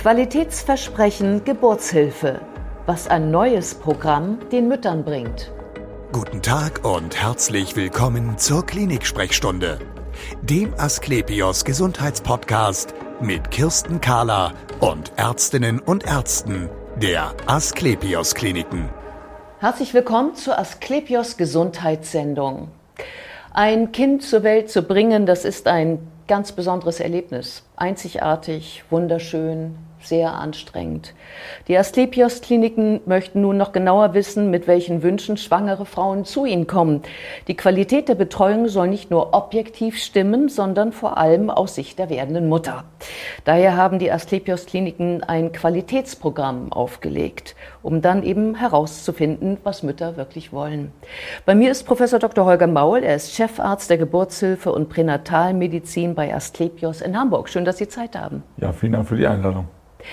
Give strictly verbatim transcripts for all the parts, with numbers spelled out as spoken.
Qualitätsversprechen Geburtshilfe, was ein neues Programm den Müttern bringt. Guten Tag und herzlich willkommen zur Klinik-Sprechstunde, dem Asklepios Gesundheitspodcast mit Kirsten Kahler und Ärztinnen und Ärzten der Asklepios Kliniken. Herzlich willkommen zur Asklepios Gesundheitssendung. Ein Kind zur Welt zu bringen, das ist ein ganz besonderes Erlebnis. Einzigartig, wunderschön, sehr anstrengend. Die Asklepios Kliniken möchten nun noch genauer wissen, mit welchen Wünschen schwangere Frauen zu ihnen kommen. Die Qualität der Betreuung soll nicht nur objektiv stimmen, sondern vor allem aus Sicht der werdenden Mutter. Daher haben die Asklepios Kliniken ein Qualitätsprogramm aufgelegt, um dann eben herauszufinden, was Mütter wirklich wollen. Bei mir ist Professor Doktor Holger Maul, er ist Chefarzt der Geburtshilfe und Pränatalmedizin bei Asklepios in Hamburg. Schön, dass Sie Zeit haben. Ja, vielen Dank für die Einladung.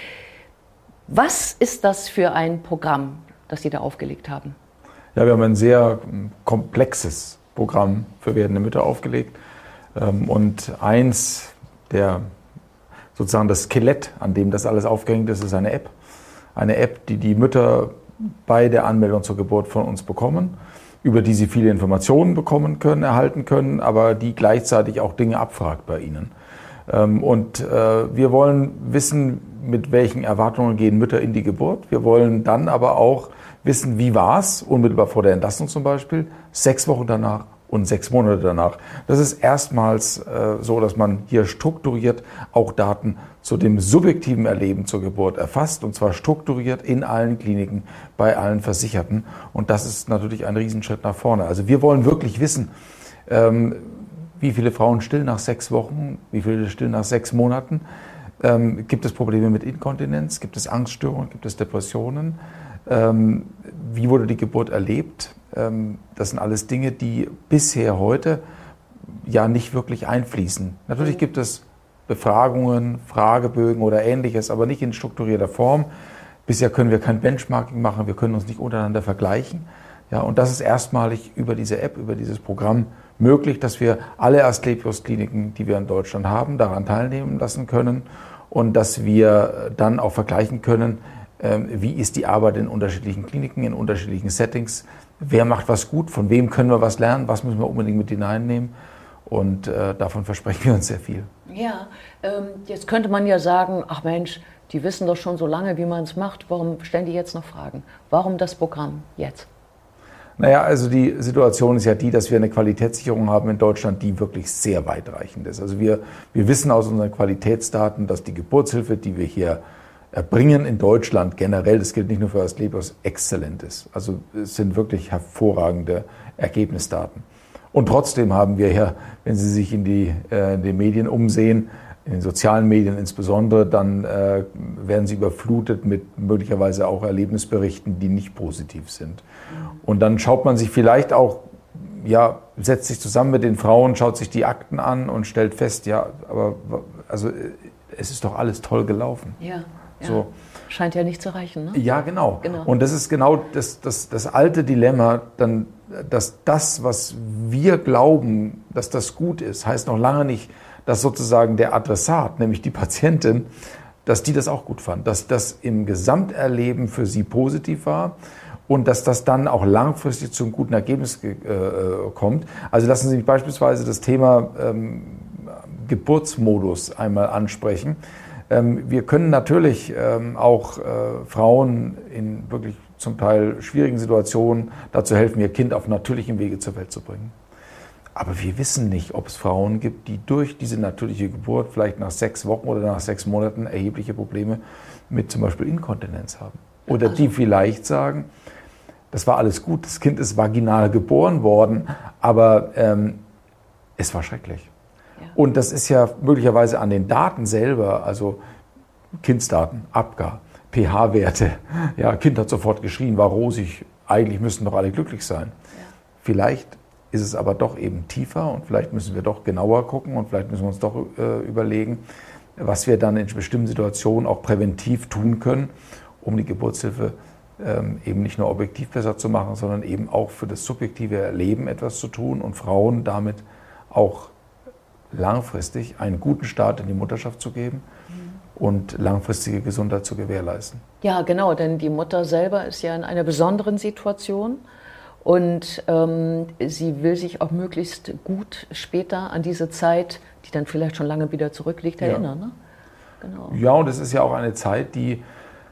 Was ist das für ein Programm, das Sie da aufgelegt haben? Ja, wir haben ein sehr komplexes Programm für werdende Mütter aufgelegt. Und eins der, sozusagen das Skelett, an dem das alles aufgehängt ist, ist eine App. Eine App, die die Mütter bei der Anmeldung zur Geburt von uns bekommen, über die sie viele Informationen bekommen können, erhalten können, aber die gleichzeitig auch Dinge abfragt bei ihnen. Und wir wollen wissen, mit welchen Erwartungen gehen Mütter in die Geburt. Wir wollen dann aber auch wissen, wie war es, unmittelbar vor der Entlassung zum Beispiel, sechs Wochen danach und sechs Monate danach. Das ist erstmals äh, so, dass man hier strukturiert auch Daten zu dem subjektiven Erleben zur Geburt erfasst, und zwar strukturiert in allen Kliniken, bei allen Versicherten. Und das ist natürlich ein Riesenschritt nach vorne. Also wir wollen wirklich wissen, ähm, wie viele Frauen stillen nach sechs Wochen, wie viele stillen nach sechs Monaten. Ähm, gibt es Probleme mit Inkontinenz? Gibt es Angststörungen? Gibt es Depressionen? Ähm, wie wurde die Geburt erlebt? Ähm, das sind alles Dinge, die bisher heute ja nicht wirklich einfließen. Natürlich gibt es Befragungen, Fragebögen oder Ähnliches, aber nicht in strukturierter Form. Bisher können wir kein Benchmarking machen, wir können uns nicht untereinander vergleichen. Ja, und das ist erstmalig über diese App, über dieses Programm möglich, dass wir alle Asklepios-Kliniken, die wir in Deutschland haben, daran teilnehmen lassen können und dass wir dann auch vergleichen können, wie ist die Arbeit in unterschiedlichen Kliniken, in unterschiedlichen Settings, wer macht was gut, von wem können wir was lernen, was müssen wir unbedingt mit hineinnehmen, und äh, davon versprechen wir uns sehr viel. Ja, ähm, jetzt könnte man ja sagen, ach Mensch, die wissen doch schon so lange, wie man es macht, warum stellen die jetzt noch Fragen? Warum das Programm jetzt? Naja, also die Situation ist ja die, dass wir eine Qualitätssicherung haben in Deutschland, die wirklich sehr weitreichend ist. Also wir, wir wissen aus unseren Qualitätsdaten, dass die Geburtshilfe, die wir hier erbringen in Deutschland generell, das gilt nicht nur für Asklepios, exzellent ist. Also es sind wirklich hervorragende Ergebnisdaten. Und trotzdem haben wir ja, wenn Sie sich in die, äh, in den Medien umsehen, in den sozialen Medien insbesondere, dann äh, werden sie überflutet mit möglicherweise auch Erlebnisberichten, die nicht positiv sind. Und dann schaut man sich vielleicht auch, ja, setzt sich zusammen mit den Frauen, schaut sich die Akten an und stellt fest, ja, aber also es ist doch alles toll gelaufen. Ja, ja. So. Scheint ja nicht zu reichen, ne? Ja, genau. genau. Und das ist genau das, das, das alte Dilemma, dann, dass das, was wir glauben, dass das gut ist, heißt noch lange nicht, dass sozusagen der Adressat, nämlich die Patientin, dass die das auch gut fand, dass das im Gesamterleben für sie positiv war und dass das dann auch langfristig zu einem guten Ergebnis äh, kommt. Also lassen Sie mich beispielsweise das Thema ähm, Geburtsmodus einmal ansprechen. Ähm, wir können natürlich ähm, auch äh, Frauen in wirklich zum Teil schwierigen Situationen dazu helfen, ihr Kind auf natürlichem Wege zur Welt zu bringen. Aber wir wissen nicht, ob es Frauen gibt, die durch diese natürliche Geburt vielleicht nach sechs Wochen oder nach sechs Monaten erhebliche Probleme mit zum Beispiel Inkontinenz haben. Oder die vielleicht sagen, das war alles gut, das Kind ist vaginal geboren worden, aber ähm, es war schrecklich. Ja. Und das ist ja möglicherweise an den Daten selber, also Kindsdaten, Apgar, pH-Werte, ja, Kind hat sofort geschrien, war rosig, eigentlich müssten doch alle glücklich sein. Ja. Vielleicht ist es aber doch eben tiefer und vielleicht müssen wir doch genauer gucken und vielleicht müssen wir uns doch äh, überlegen, was wir dann in bestimmten Situationen auch präventiv tun können, um die Geburtshilfe ähm, eben nicht nur objektiv besser zu machen, sondern eben auch für das subjektive Erleben etwas zu tun und Frauen damit auch langfristig einen guten Start in die Mutterschaft zu geben. Mhm. und langfristige Gesundheit zu gewährleisten. Ja, genau, denn die Mutter selber ist ja in einer besonderen Situation und ähm, sie will sich auch möglichst gut später an diese Zeit, die dann vielleicht schon lange wieder zurückliegt, erinnern. Ja. Ne? Genau. Ja, und es ist ja auch eine Zeit, die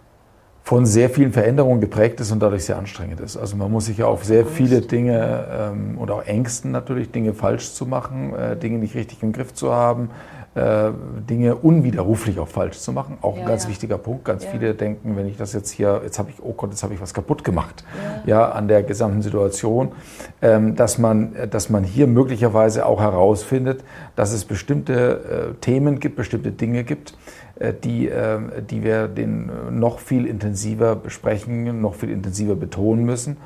von sehr vielen Veränderungen geprägt ist und dadurch sehr anstrengend ist. Also man muss sich ja auf sehr viele Dinge ähm, und auch Ängsten natürlich, Dinge falsch zu machen, äh, Dinge nicht richtig im Griff zu haben, äh, Dinge unwiderruflich auch falsch zu machen. Auch ja, ein ganz ja. wichtiger Punkt. Ganz ja. viele denken, wenn ich das jetzt hier, jetzt habe ich, oh Gott, jetzt habe ich was kaputt gemacht, ja, ja an der gesamten Situation, ähm, dass man, dass man hier möglicherweise auch herausfindet, dass es bestimmte äh, Themen gibt, bestimmte Dinge gibt, Die, die wir den noch viel intensiver besprechen, noch viel intensiver betonen müssen.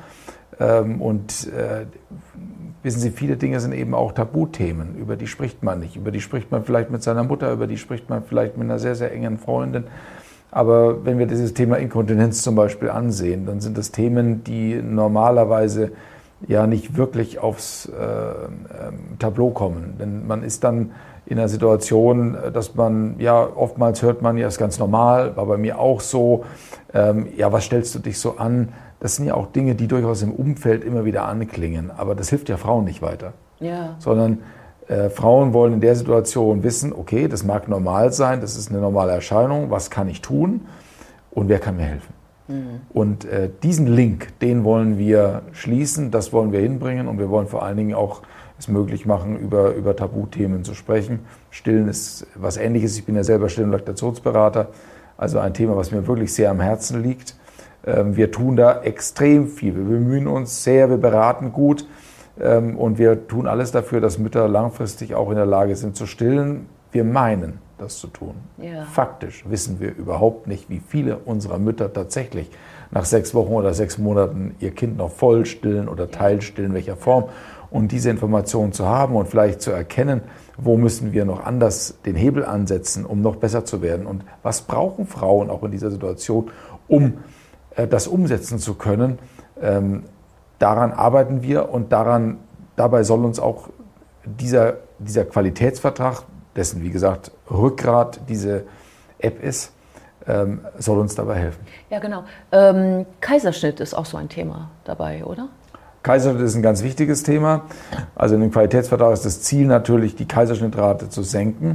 Und äh, wissen Sie, viele Dinge sind eben auch Tabuthemen, über die spricht man nicht. Über die spricht man vielleicht mit seiner Mutter, über die spricht man vielleicht mit einer sehr, sehr engen Freundin. Aber wenn wir dieses Thema Inkontinenz zum Beispiel ansehen, dann sind das Themen, die normalerweise ja nicht wirklich aufs äh, äh, Tableau kommen. Denn man ist dann in einer Situation, dass man, ja, oftmals hört man, ja, ist ganz normal, war bei mir auch so, ähm, ja, was stellst du dich so an? Das sind ja auch Dinge, die durchaus im Umfeld immer wieder anklingen, aber das hilft ja Frauen nicht weiter. Ja. Sondern äh, Frauen wollen in der Situation wissen, okay, das mag normal sein, das ist eine normale Erscheinung, was kann ich tun und wer kann mir helfen? Mhm. Und äh, diesen Link, den wollen wir schließen, das wollen wir hinbringen und wir wollen vor allen Dingen auch es möglich machen, über, über Tabuthemen zu sprechen. Stillen ist was Ähnliches. Ich bin ja selber Still- und Laktationsberater, also ein Thema, was mir wirklich sehr am Herzen liegt. Wir tun da extrem viel. Wir bemühen uns sehr, wir beraten gut und wir tun alles dafür, dass Mütter langfristig auch in der Lage sind zu stillen. Wir meinen, das zu tun. Ja. Faktisch wissen wir überhaupt nicht, wie viele unserer Mütter tatsächlich nach sechs Wochen oder sechs Monaten ihr Kind noch voll stillen oder teilstillen, in welcher Form. Und diese Informationen zu haben und vielleicht zu erkennen, wo müssen wir noch anders den Hebel ansetzen, um noch besser zu werden. Und was brauchen Frauen auch in dieser Situation, um äh, das umsetzen zu können. Ähm, daran arbeiten wir und daran, dabei soll uns auch dieser, dieser Qualitätsvertrag, dessen, wie gesagt, Rückgrat diese App ist, ähm, soll uns dabei helfen. Ja, genau. Ähm, Kaiserschnitt ist auch so ein Thema dabei, oder? Kaiserschnitt ist ein ganz wichtiges Thema. Also in dem Qualitätsvertrag ist das Ziel natürlich, die Kaiserschnittrate zu senken.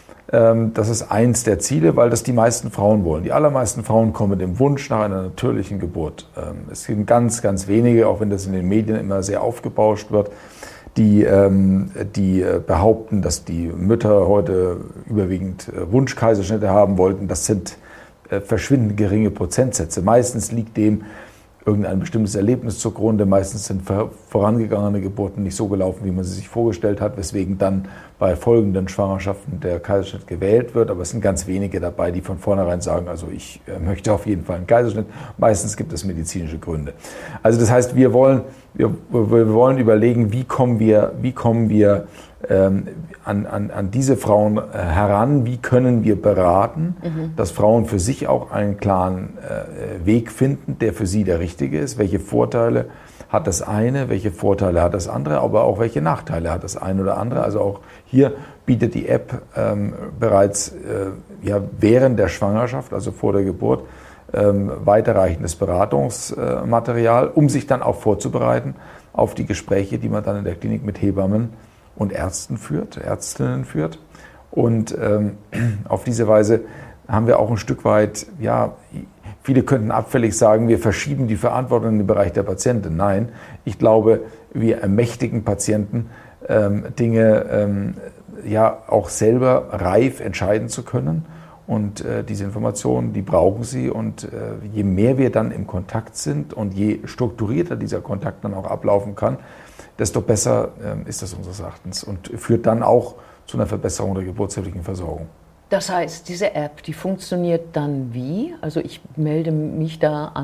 Das ist eins der Ziele, weil das die meisten Frauen wollen. Die allermeisten Frauen kommen mit dem Wunsch nach einer natürlichen Geburt. Es sind ganz, ganz wenige, auch wenn das in den Medien immer sehr aufgebauscht wird, die, die behaupten, dass die Mütter heute überwiegend Wunschkaiserschnitte haben wollten. Das sind verschwindend geringe Prozentsätze. Meistens liegt dem irgendein bestimmtes Erlebnis zugrunde. Meistens sind vorangegangene Geburten nicht so gelaufen, wie man sie sich vorgestellt hat, weswegen dann bei folgenden Schwangerschaften der Kaiserschnitt gewählt wird. Aber es sind ganz wenige dabei, die von vornherein sagen, also ich möchte auf jeden Fall einen Kaiserschnitt. Meistens gibt es medizinische Gründe. Also das heißt, wir wollen, wir, wir wollen überlegen, wie kommen wir, wie kommen wir ähm, an, an, an diese Frauen äh, heran, wie können wir beraten, mhm. dass Frauen für sich auch einen klaren äh, Weg finden, der für sie der richtige ist. Welche Vorteile hat das eine, welche Vorteile hat das andere, aber auch welche Nachteile hat das eine oder andere. Also auch hier bietet die App ähm, bereits äh, ja, während der Schwangerschaft, also vor der Geburt, ähm, weiterreichendes Beratungsmaterial, äh, um sich dann auch vorzubereiten auf die Gespräche, die man dann in der Klinik mit Hebammen und Ärzten führt, Ärztinnen führt. Und ähm, auf diese Weise haben wir auch ein Stück weit, ja, viele könnten abfällig sagen, wir verschieben die Verantwortung in den Bereich der Patientin. Nein, ich glaube, wir ermächtigen Patienten, ähm, Dinge ähm, ja auch selber reif entscheiden zu können. Und äh, diese Informationen, die brauchen sie. Und äh, je mehr wir dann im Kontakt sind und je strukturierter dieser Kontakt dann auch ablaufen kann, desto besser äh, ist das unseres Erachtens und führt dann auch zu einer Verbesserung der geburtshilflichen Versorgung. Das heißt, diese App, die funktioniert dann wie? Also ich melde mich da an?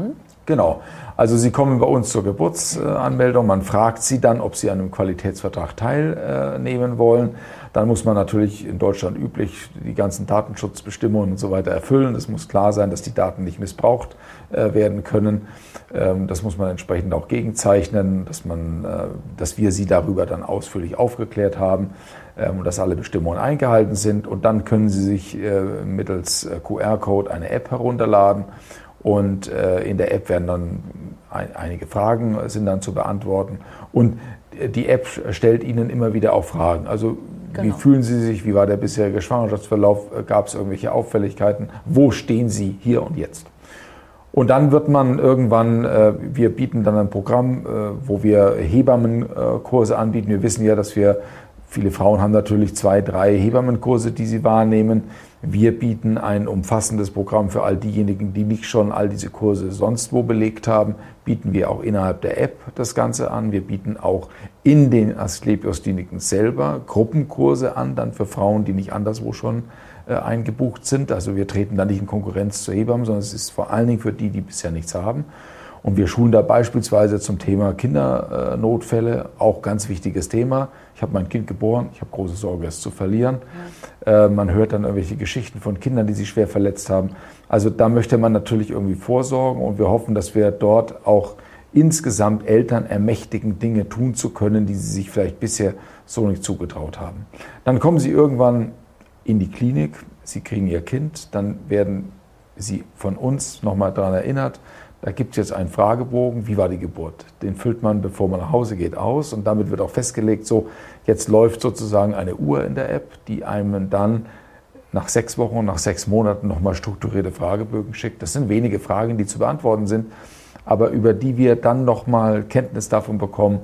Genau. Also Sie kommen bei uns zur Geburtsanmeldung, man fragt Sie dann, ob Sie an einem Qualitätsvertrag teilnehmen wollen. Dann muss man natürlich in Deutschland üblich die ganzen Datenschutzbestimmungen und so weiter erfüllen. Es muss klar sein, dass die Daten nicht missbraucht werden können. Das muss man entsprechend auch gegenzeichnen, dass, man, dass wir Sie darüber dann ausführlich aufgeklärt haben und dass alle Bestimmungen eingehalten sind. Und dann können Sie sich mittels Q R-Code eine App herunterladen. Und äh, in der App werden dann ein, einige Fragen sind dann zu beantworten. Und die App stellt Ihnen immer wieder auch Fragen. Also genau. Wie fühlen Sie sich? Wie war der bisherige Schwangerschaftsverlauf? Gab es irgendwelche Auffälligkeiten? Wo stehen Sie hier und jetzt? Und dann wird man irgendwann, äh, wir bieten dann ein Programm, äh, wo wir Hebammenkurse äh, anbieten. Wir wissen ja, dass wir, viele Frauen haben natürlich zwei, drei Hebammenkurse, die sie wahrnehmen. Wir bieten ein umfassendes Programm für all diejenigen, die nicht schon all diese Kurse sonst wo belegt haben, bieten wir auch innerhalb der App das Ganze an. Wir bieten auch in den Asklepios-Kliniken selber Gruppenkurse an, dann für Frauen, die nicht anderswo schon äh, eingebucht sind. Also wir treten da nicht in Konkurrenz zu Hebammen, sondern es ist vor allen Dingen für die, die bisher nichts haben. Und wir schulen da beispielsweise zum Thema Kindernotfälle, auch ganz wichtiges Thema. Ich habe mein Kind geboren, ich habe große Sorge, es zu verlieren. Ja. Äh, man hört dann irgendwelche Geschichten von Kindern, die sich schwer verletzt haben. Also da möchte man natürlich irgendwie vorsorgen und wir hoffen, dass wir dort auch insgesamt Eltern ermächtigen, Dinge tun zu können, die sie sich vielleicht bisher so nicht zugetraut haben. Dann kommen sie irgendwann in die Klinik, sie kriegen ihr Kind, dann werden sie von uns nochmal daran erinnert, da gibt es jetzt einen Fragebogen, wie war die Geburt? Den füllt man, bevor man nach Hause geht, aus und damit wird auch festgelegt, so jetzt läuft sozusagen eine Uhr in der App, die einem dann nach sechs Wochen, nach sechs Monaten nochmal strukturierte Fragebögen schickt. Das sind wenige Fragen, die zu beantworten sind, aber über die wir dann nochmal Kenntnis davon bekommen,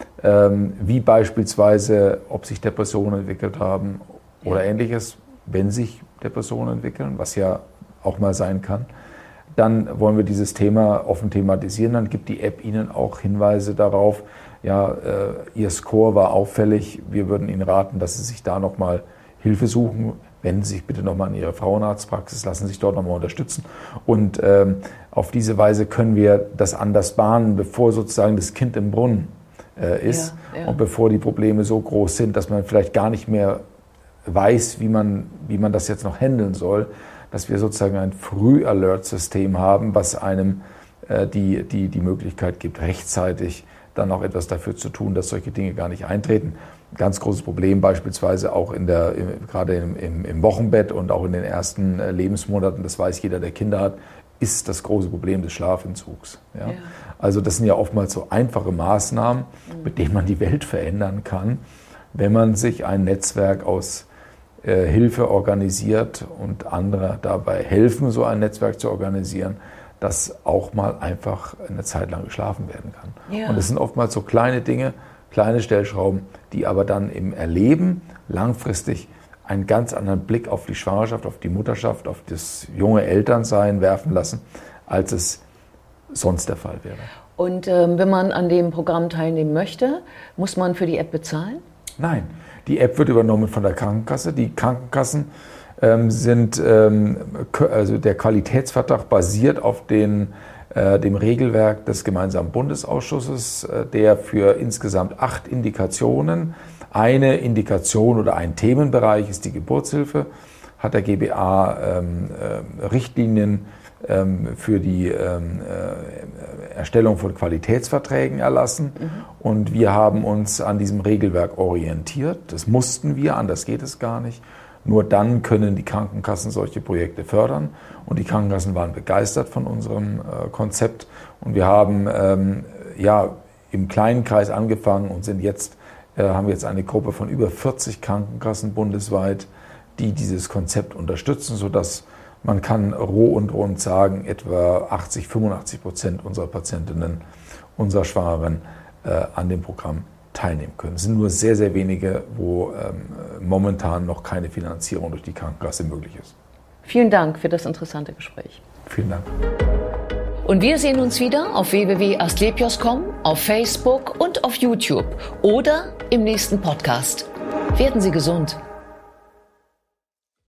ähm, wie beispielsweise, ob sich Depressionen entwickelt haben oder Ähnliches, wenn sich Depressionen entwickeln, was ja auch mal sein kann. Dann wollen wir dieses Thema offen thematisieren. Dann gibt die App Ihnen auch Hinweise darauf, ja, äh, Ihr Score war auffällig. Wir würden Ihnen raten, dass Sie sich da nochmal Hilfe suchen. Wenden Sie sich bitte nochmal an Ihre Frauenarztpraxis, lassen Sie sich dort nochmal unterstützen. Und ähm, auf diese Weise können wir das anders bahnen, bevor sozusagen das Kind im Brunnen äh, ist ja, ja. und bevor die Probleme so groß sind, dass man vielleicht gar nicht mehr weiß, wie man, wie man das jetzt noch handeln soll. Dass wir sozusagen ein Früh-Alert-System haben, was einem äh, die, die, die Möglichkeit gibt, rechtzeitig dann auch etwas dafür zu tun, dass solche Dinge gar nicht eintreten. Ein ganz großes Problem beispielsweise auch in der, im, gerade im, im, im Wochenbett und auch in den ersten äh, Lebensmonaten, das weiß jeder, der Kinder hat, ist das große Problem des Schlafentzugs. Ja? Ja. Also das sind ja oftmals so einfache Maßnahmen, mhm. mit denen man die Welt verändern kann, wenn man sich ein Netzwerk aus Hilfe organisiert und andere dabei helfen, so ein Netzwerk zu organisieren, dass auch mal einfach eine Zeit lang geschlafen werden kann. Ja. Und es sind oftmals so kleine Dinge, kleine Stellschrauben, die aber dann im Erleben langfristig einen ganz anderen Blick auf die Schwangerschaft, auf die Mutterschaft, auf das junge Elternsein werfen lassen, als es sonst der Fall wäre. Und ähm, wenn man an dem Programm teilnehmen möchte, muss man für die App bezahlen? Nein. Die App wird übernommen von der Krankenkasse. Die Krankenkassen ähm, sind, ähm, also der Qualitätsvertrag basiert auf den, äh, dem Regelwerk des gemeinsamen Bundesausschusses, äh, der für insgesamt acht Indikationen, eine Indikation oder ein Themenbereich ist die Geburtshilfe, hat der G B A ähm, äh, Richtlinien ähm, für die ähm, äh, Erstellung von Qualitätsverträgen erlassen. Mhm. Und wir haben uns an diesem Regelwerk orientiert. Das mussten wir, anders geht es gar nicht. Nur dann können die Krankenkassen solche Projekte fördern. Und die Krankenkassen waren begeistert von unserem äh, Konzept. Und wir haben ähm, ja im kleinen Kreis angefangen und sind jetzt, äh, haben jetzt eine Gruppe von über vierzig Krankenkassen bundesweit, die dieses Konzept unterstützen, sodass man kann roh und rund sagen, etwa achtzig, fünfundachtzig Prozent unserer Patientinnen, unserer Schwangeren äh, an dem Programm teilnehmen können. Es sind nur sehr, sehr wenige, wo ähm, momentan noch keine Finanzierung durch die Krankenkasse möglich ist. Vielen Dank für das interessante Gespräch. Vielen Dank. Und wir sehen uns wieder auf w w w punkt asklepios punkt com, auf Facebook und auf YouTube oder im nächsten Podcast. Werden Sie gesund.